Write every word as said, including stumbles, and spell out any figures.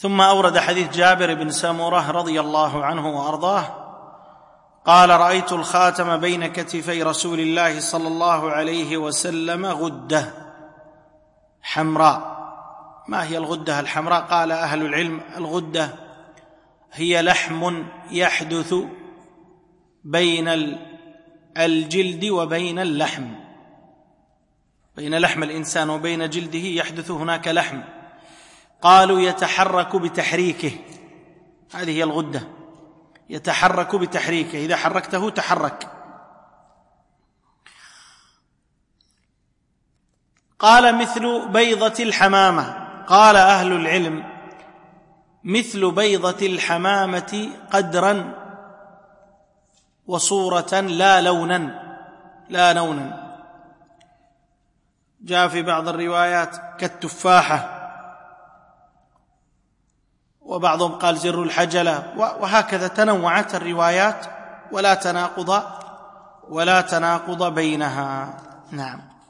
ثم أورد حديث جابر بن سمرة رضي الله عنه وأرضاه قال: رأيت الخاتم بين كتفي رسول الله صلى الله عليه وسلم غدة حمراء. ما هي الغدة الحمراء؟ قال أهل العلم: الغدة هي لحم يحدث بين الجلد وبين اللحم، بين لحم الإنسان وبين جلده يحدث هناك لحم، قالوا يتحرك بتحريكه، هذه هي الغدة، يتحرك بتحريكه، إذا حركته تحرك. قال: مثل بيضة الحمامة. قال أهل العلم: مثل بيضة الحمامة قدرا وصورة لا لونا، لا لونا. جاء في بعض الروايات كالتفاحة، وبعضهم قال زر الحجلة، وهكذا تنوعت الروايات ولا تناقض ولا تناقض بينها. نعم.